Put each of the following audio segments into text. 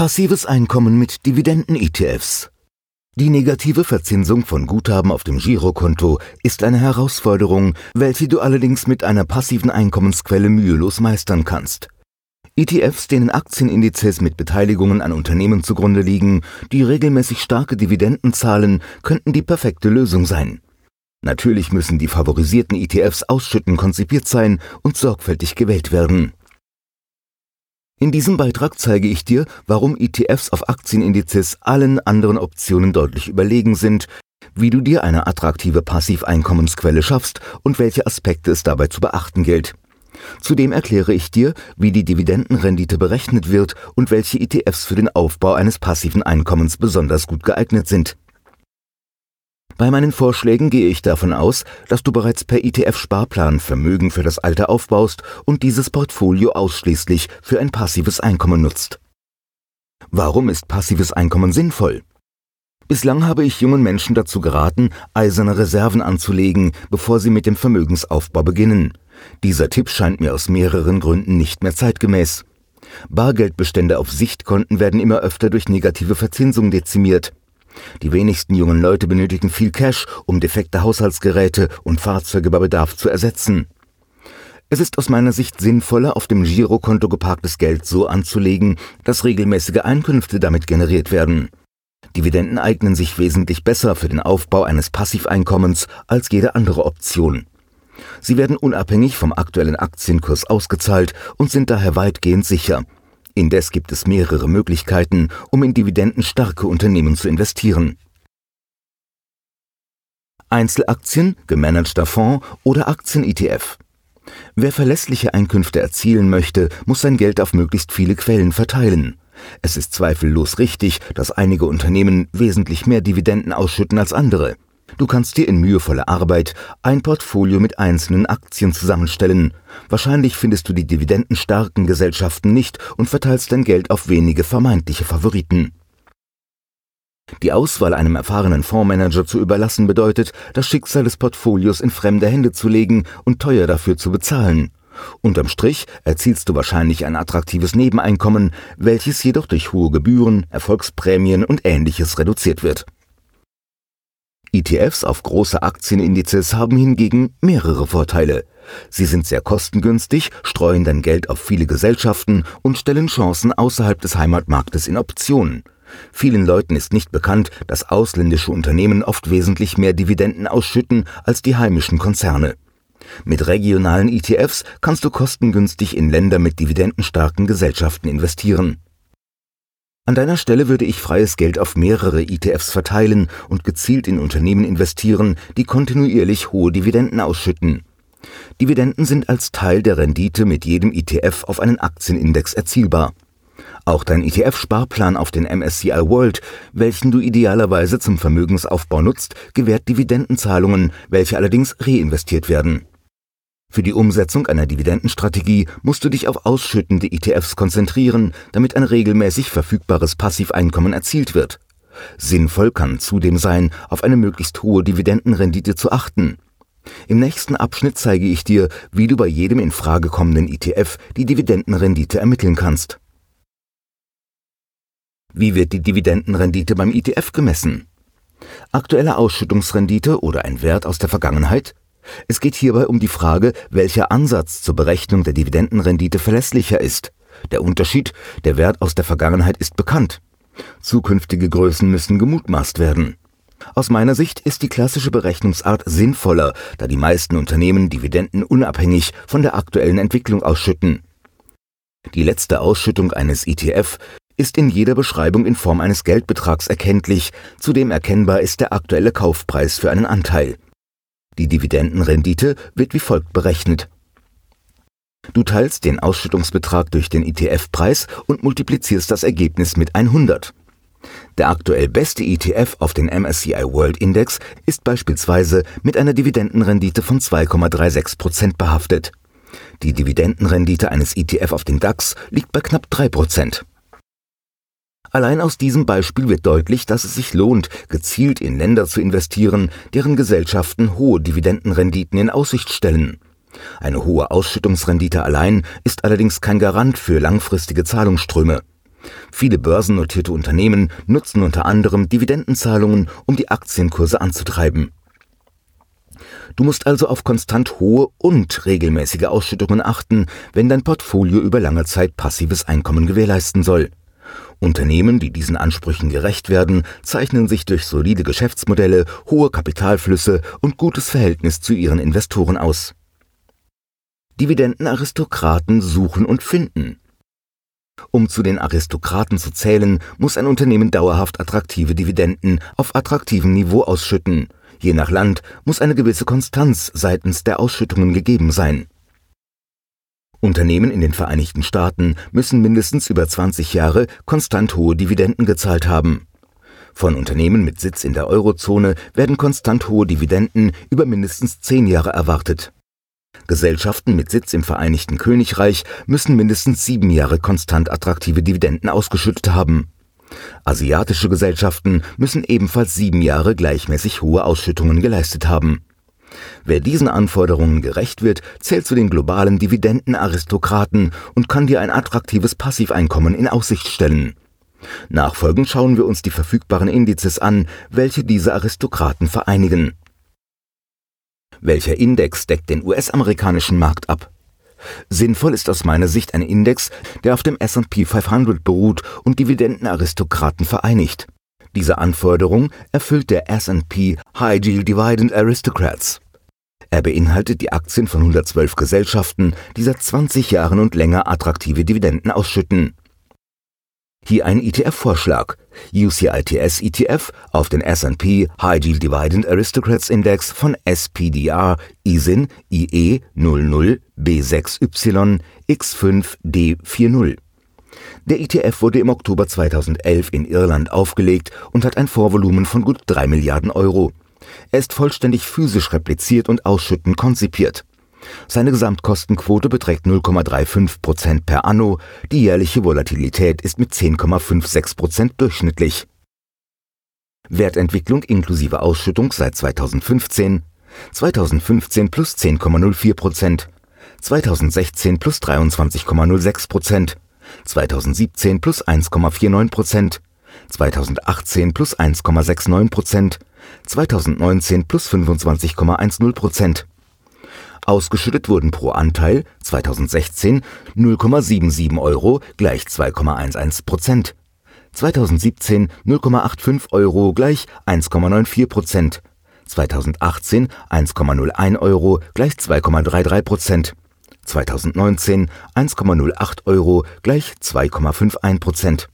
Passives Einkommen mit Dividenden-ETFs. Die negative Verzinsung von Guthaben auf dem Girokonto ist eine Herausforderung, welche du allerdings mit einer passiven Einkommensquelle mühelos meistern kannst. ETFs, denen Aktienindizes mit Beteiligungen an Unternehmen zugrunde liegen, die regelmäßig starke Dividenden zahlen, könnten die perfekte Lösung sein. Natürlich müssen die favorisierten ETFs ausschüttend konzipiert sein und sorgfältig gewählt werden. In diesem Beitrag zeige ich dir, warum ETFs auf Aktienindizes allen anderen Optionen deutlich überlegen sind, wie du dir eine attraktive Passiveinkommensquelle schaffst und welche Aspekte es dabei zu beachten gilt. Zudem erkläre ich dir, wie die Dividendenrendite berechnet wird und welche ETFs für den Aufbau eines passiven Einkommens besonders gut geeignet sind. Bei meinen Vorschlägen gehe ich davon aus, dass du bereits per ETF-Sparplan Vermögen für das Alter aufbaust und dieses Portfolio ausschließlich für ein passives Einkommen nutzt. Warum ist passives Einkommen sinnvoll? Bislang habe ich jungen Menschen dazu geraten, eiserne Reserven anzulegen, bevor sie mit dem Vermögensaufbau beginnen. Dieser Tipp scheint mir aus mehreren Gründen nicht mehr zeitgemäß. Bargeldbestände auf Sichtkonten werden immer öfter durch negative Verzinsung dezimiert. Die wenigsten jungen Leute benötigen viel Cash, um defekte Haushaltsgeräte und Fahrzeuge bei Bedarf zu ersetzen. Es ist aus meiner Sicht sinnvoller, auf dem Girokonto geparktes Geld so anzulegen, dass regelmäßige Einkünfte damit generiert werden. Dividenden eignen sich wesentlich besser für den Aufbau eines Passiveinkommens als jede andere Option. Sie werden unabhängig vom aktuellen Aktienkurs ausgezahlt und sind daher weitgehend sicher. Indes gibt es mehrere Möglichkeiten, um in dividendenstarke Unternehmen zu investieren. Einzelaktien, gemanagter Fonds oder Aktien-ETF. Wer verlässliche Einkünfte erzielen möchte, muss sein Geld auf möglichst viele Quellen verteilen. Es ist zweifellos richtig, dass einige Unternehmen wesentlich mehr Dividenden ausschütten als andere. Du kannst dir in mühevoller Arbeit ein Portfolio mit einzelnen Aktien zusammenstellen. Wahrscheinlich findest du die dividendenstarken Gesellschaften nicht und verteilst dein Geld auf wenige vermeintliche Favoriten. Die Auswahl einem erfahrenen Fondsmanager zu überlassen bedeutet, das Schicksal des Portfolios in fremde Hände zu legen und teuer dafür zu bezahlen. Unterm Strich erzielst du wahrscheinlich ein attraktives Nebeneinkommen, welches jedoch durch hohe Gebühren, Erfolgsprämien und Ähnliches reduziert wird. ETFs auf große Aktienindizes haben hingegen mehrere Vorteile. Sie sind sehr kostengünstig, streuen dein Geld auf viele Gesellschaften und stellen Chancen außerhalb des Heimatmarktes in Option. Vielen Leuten ist nicht bekannt, dass ausländische Unternehmen oft wesentlich mehr Dividenden ausschütten als die heimischen Konzerne. Mit regionalen ETFs kannst du kostengünstig in Länder mit dividendenstarken Gesellschaften investieren. An deiner Stelle würde ich freies Geld auf mehrere ETFs verteilen und gezielt in Unternehmen investieren, die kontinuierlich hohe Dividenden ausschütten. Dividenden sind als Teil der Rendite mit jedem ETF auf einen Aktienindex erzielbar. Auch dein ETF-Sparplan auf den MSCI World, welchen du idealerweise zum Vermögensaufbau nutzt, gewährt Dividendenzahlungen, welche allerdings reinvestiert werden. Für die Umsetzung einer Dividendenstrategie musst du dich auf ausschüttende ETFs konzentrieren, damit ein regelmäßig verfügbares Passiveinkommen erzielt wird. Sinnvoll kann zudem sein, auf eine möglichst hohe Dividendenrendite zu achten. Im nächsten Abschnitt zeige ich dir, wie du bei jedem in Frage kommenden ETF die Dividendenrendite ermitteln kannst. Wie wird die Dividendenrendite beim ETF gemessen? Aktuelle Ausschüttungsrendite oder ein Wert aus der Vergangenheit? Es geht hierbei um die Frage, welcher Ansatz zur Berechnung der Dividendenrendite verlässlicher ist. Der Unterschied, der Wert aus der Vergangenheit ist bekannt. Zukünftige Größen müssen gemutmaßt werden. Aus meiner Sicht ist die klassische Berechnungsart sinnvoller, da die meisten Unternehmen Dividenden unabhängig von der aktuellen Entwicklung ausschütten. Die letzte Ausschüttung eines ETF ist in jeder Beschreibung in Form eines Geldbetrags erkenntlich, zudem erkennbar ist der aktuelle Kaufpreis für einen Anteil. Die Dividendenrendite wird wie folgt berechnet. Du teilst den Ausschüttungsbetrag durch den ETF-Preis und multiplizierst das Ergebnis mit 100. Der aktuell beste ETF auf den MSCI World Index ist beispielsweise mit einer Dividendenrendite von 2,36% behaftet. Die Dividendenrendite eines ETF auf den DAX liegt bei knapp 3%. Allein aus diesem Beispiel wird deutlich, dass es sich lohnt, gezielt in Länder zu investieren, deren Gesellschaften hohe Dividendenrenditen in Aussicht stellen. Eine hohe Ausschüttungsrendite allein ist allerdings kein Garant für langfristige Zahlungsströme. Viele börsennotierte Unternehmen nutzen unter anderem Dividendenzahlungen, um die Aktienkurse anzutreiben. Du musst also auf konstant hohe und regelmäßige Ausschüttungen achten, wenn dein Portfolio über lange Zeit passives Einkommen gewährleisten soll. Unternehmen, die diesen Ansprüchen gerecht werden, zeichnen sich durch solide Geschäftsmodelle, hohe Kapitalflüsse und gutes Verhältnis zu ihren Investoren aus. Dividendenaristokraten suchen und finden. Um zu den Aristokraten zu zählen, muss ein Unternehmen dauerhaft attraktive Dividenden auf attraktivem Niveau ausschütten. Je nach Land muss eine gewisse Konstanz seitens der Ausschüttungen gegeben sein. Unternehmen in den Vereinigten Staaten müssen mindestens über 20 Jahre konstant hohe Dividenden gezahlt haben. Von Unternehmen mit Sitz in der Eurozone werden konstant hohe Dividenden über mindestens 10 Jahre erwartet. Gesellschaften mit Sitz im Vereinigten Königreich müssen mindestens 7 Jahre konstant attraktive Dividenden ausgeschüttet haben. Asiatische Gesellschaften müssen ebenfalls 7 Jahre gleichmäßig hohe Ausschüttungen geleistet haben. Wer diesen Anforderungen gerecht wird, zählt zu den globalen Dividendenaristokraten und kann dir ein attraktives Passiveinkommen in Aussicht stellen. Nachfolgend schauen wir uns die verfügbaren Indizes an, welche diese Aristokraten vereinigen. Welcher Index deckt den US-amerikanischen Markt ab? Sinnvoll ist aus meiner Sicht ein Index, der auf dem S&P 500 beruht und Dividendenaristokraten vereinigt. Diese Anforderung erfüllt der S&P High Yield Dividend Aristocrats. Er beinhaltet die Aktien von 112 Gesellschaften, die seit 20 Jahren und länger attraktive Dividenden ausschütten. Hier ein ETF-Vorschlag: UCITS ETF auf den S&P High Yield Dividend Aristocrats Index von SPDR ISIN IE 00 B6Y X5 D40. Der ETF wurde im Oktober 2011 in Irland aufgelegt und hat ein Vorvolumen von gut 3 Milliarden Euro. Er ist vollständig physisch repliziert und ausschüttend konzipiert. Seine Gesamtkostenquote beträgt 0,35% per anno, die jährliche Volatilität ist mit 10,56% durchschnittlich. Wertentwicklung inklusive Ausschüttung seit 2015: 2015 plus 10,04%, 2016 plus 23,06%, 2017 plus 1,49%, 2018 plus 1,69%, 2019 plus 25,10%. Ausgeschüttet wurden pro Anteil 2016 0,77 Euro gleich 2,11%, 2017 0,85 Euro gleich 1,94%, 2018 1,01 Euro gleich 2,33%, 2019 1,08 Euro gleich 2,51%.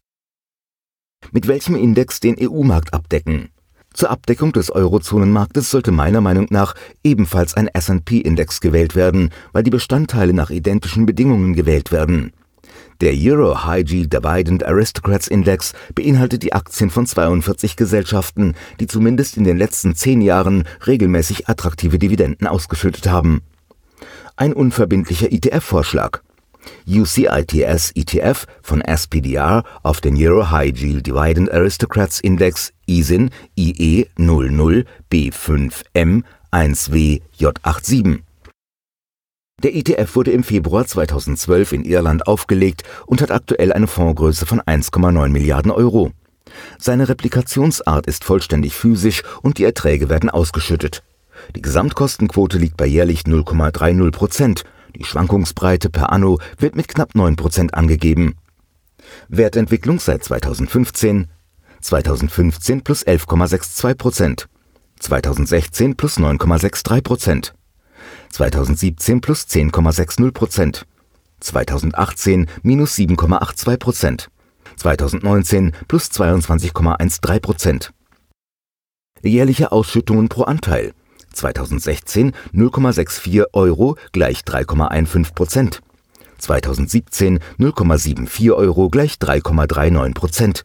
Mit welchem Index den EU-Markt abdecken? Zur Abdeckung des Eurozonenmarktes sollte meiner Meinung nach ebenfalls ein S&P-Index gewählt werden, weil die Bestandteile nach identischen Bedingungen gewählt werden. Der Euro High Yield Dividend Aristocrats Index beinhaltet die Aktien von 42 Gesellschaften, die zumindest in den letzten 10 Jahren regelmäßig attraktive Dividenden ausgeschüttet haben. Ein unverbindlicher ETF-Vorschlag: UCITS ETF von SPDR auf den Euro High Yield Dividend Aristocrats Index ISIN IE 00 B5M 1W J87. Der ETF wurde im Februar 2012 in Irland aufgelegt und hat aktuell eine Fondsgröße von 1,9 Milliarden Euro. Seine Replikationsart ist vollständig physisch und die Erträge werden ausgeschüttet. Die Gesamtkostenquote liegt bei jährlich 0,30%. Die Schwankungsbreite per anno wird mit knapp 9% angegeben. Wertentwicklung seit 2015: 2015 plus 11,62%, 2016 plus 9,63%, 2017 plus 10,60%, 2018 minus 7,82%, 2019 plus 22,13%. Jährliche Ausschüttungen pro Anteil: 2016 0,64 Euro gleich 3,15%, 2017 0,74 Euro gleich 3,39%,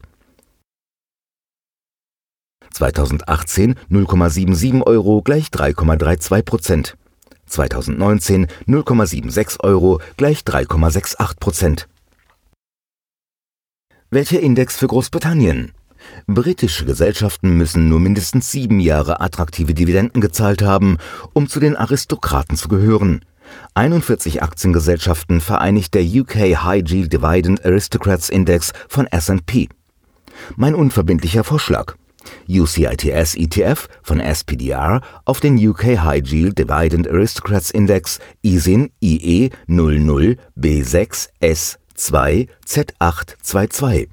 2018 0,77 Euro gleich 3,32%, 2019 0,76 Euro gleich 3,68%. Welcher Index für Großbritannien? Britische Gesellschaften müssen nur mindestens 7 Jahre attraktive Dividenden gezahlt haben, um zu den Aristokraten zu gehören. 41 Aktiengesellschaften vereinigt der UK High Yield Dividend Aristocrats Index von S&P. Mein unverbindlicher Vorschlag: UCITS ETF von SPDR auf den UK High Yield Dividend Aristocrats Index ISIN IE 00 B6 S2 Z822.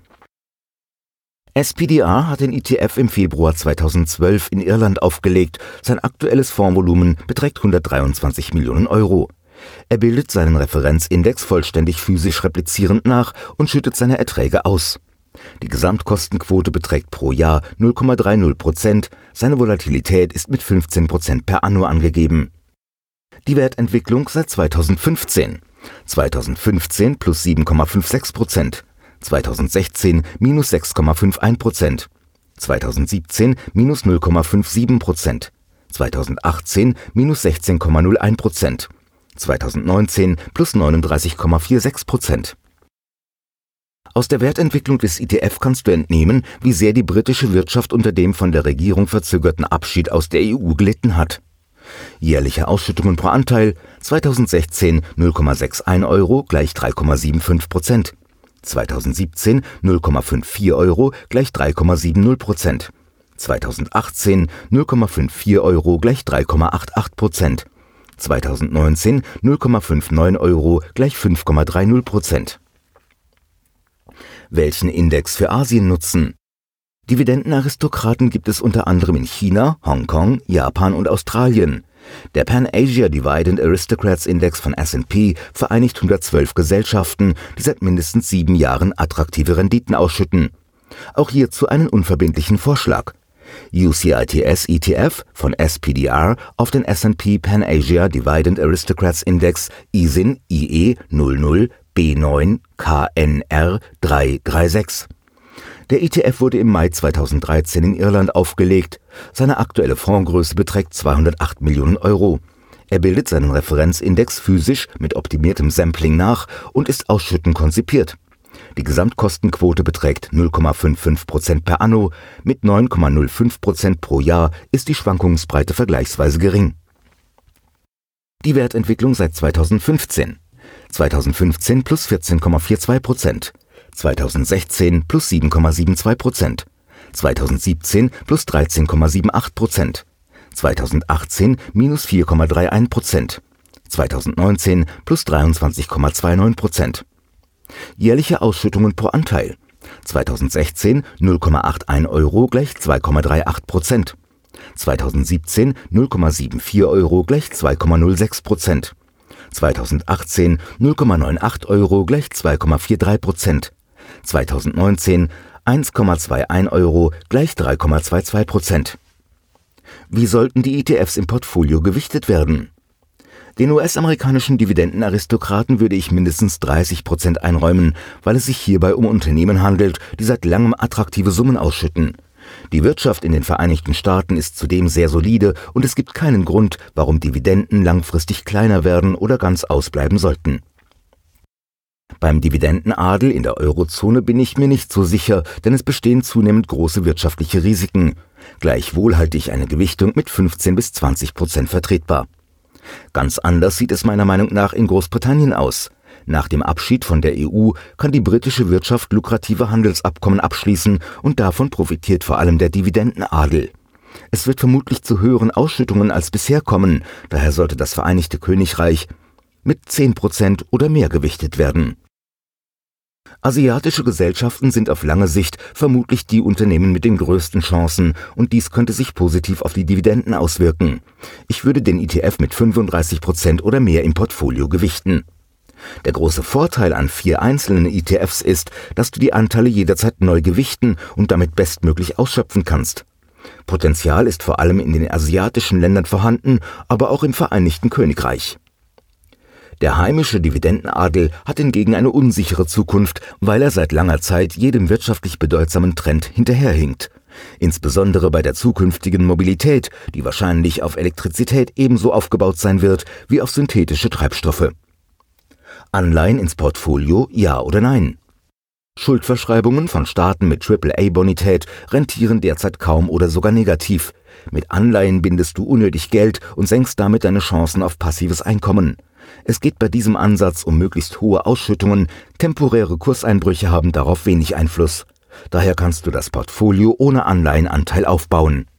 SPDR hat den ETF im Februar 2012 in Irland aufgelegt. Sein aktuelles Fondsvolumen beträgt 123 Millionen Euro. Er bildet seinen Referenzindex vollständig physisch replizierend nach und schüttet seine Erträge aus. Die Gesamtkostenquote beträgt pro Jahr 0,30%, seine Volatilität ist mit 15% per anno angegeben. Die Wertentwicklung seit 2015: 2015 plus 7,56%, 2016 minus 6,51%, 2017 minus 0,57%, 2018 minus 16,01%, 2019 plus 39,46%. Aus der Wertentwicklung des ETF kannst du entnehmen, wie sehr die britische Wirtschaft unter dem von der Regierung verzögerten Abschied aus der EU gelitten hat. Jährliche Ausschüttungen pro Anteil: 2016 0,61 Euro gleich 3,75%, 2017 0,54 Euro gleich 3,70%, 2018 0,54 Euro gleich 3,88%, 2019 0,59 Euro gleich 5,30%. Welchen Index für Asien nutzen? Dividendenaristokraten gibt es unter anderem in China, Hongkong, Japan und Australien. Der Pan-Asia Dividend Aristocrats Index von S&P vereinigt 112 Gesellschaften, die seit mindestens 7 Jahren attraktive Renditen ausschütten. Auch hierzu einen unverbindlichen Vorschlag: UCITS ETF von SPDR auf den S&P Pan-Asia Dividend Aristocrats Index ISIN IE 00 B9 KNR 336. Der ETF wurde im Mai 2013 in Irland aufgelegt. Seine aktuelle Fondsgröße beträgt 208 Millionen Euro. Er bildet seinen Referenzindex physisch mit optimiertem Sampling nach und ist ausschüttend konzipiert. Die Gesamtkostenquote beträgt 0,55% per anno. Mit 9,05% pro Jahr ist die Schwankungsbreite vergleichsweise gering. Die Wertentwicklung seit 2015: 2015 plus 14,42%, 2016 plus 7,72%, 2017 plus 13,78%, 2018 minus 4,31%, 2019 plus 23,29%. Jährliche Ausschüttungen pro Anteil: 2016 0,81 Euro gleich 2,38%, 2017 0,74 Euro gleich 2,06%, 2018 0,98 Euro gleich 2,43%, 2019 1,21 Euro gleich 3,22%. Wie sollten die ETFs im Portfolio gewichtet werden? Den US-amerikanischen Dividendenaristokraten würde ich mindestens 30% einräumen, weil es sich hierbei um Unternehmen handelt, die seit langem attraktive Summen ausschütten. Die Wirtschaft in den Vereinigten Staaten ist zudem sehr solide und es gibt keinen Grund, warum Dividenden langfristig kleiner werden oder ganz ausbleiben sollten. Beim Dividendenadel in der Eurozone bin ich mir nicht so sicher, denn es bestehen zunehmend große wirtschaftliche Risiken. Gleichwohl halte ich eine Gewichtung mit 15 bis 20% vertretbar. Ganz anders sieht es meiner Meinung nach in Großbritannien aus. Nach dem Abschied von der EU kann die britische Wirtschaft lukrative Handelsabkommen abschließen und davon profitiert vor allem der Dividendenadel. Es wird vermutlich zu höheren Ausschüttungen als bisher kommen, daher sollte das Vereinigte Königreich mit 10% oder mehr gewichtet werden. Asiatische Gesellschaften sind auf lange Sicht vermutlich die Unternehmen mit den größten Chancen und dies könnte sich positiv auf die Dividenden auswirken. Ich würde den ETF mit 35% oder mehr im Portfolio gewichten. Der große Vorteil an 4 einzelnen ETFs ist, dass du die Anteile jederzeit neu gewichten und damit bestmöglich ausschöpfen kannst. Potenzial ist vor allem in den asiatischen Ländern vorhanden, aber auch im Vereinigten Königreich. Der heimische Dividendenadel hat hingegen eine unsichere Zukunft, weil er seit langer Zeit jedem wirtschaftlich bedeutsamen Trend hinterherhinkt. Insbesondere bei der zukünftigen Mobilität, die wahrscheinlich auf Elektrizität ebenso aufgebaut sein wird wie auf synthetische Treibstoffe. Anleihen ins Portfolio, ja oder nein? Schuldverschreibungen von Staaten mit AAA-Bonität rentieren derzeit kaum oder sogar negativ. Mit Anleihen bindest du unnötig Geld und senkst damit deine Chancen auf passives Einkommen. Es geht bei diesem Ansatz um möglichst hohe Ausschüttungen, temporäre Kurseinbrüche haben darauf wenig Einfluss. Daher kannst du das Portfolio ohne Anleihenanteil aufbauen.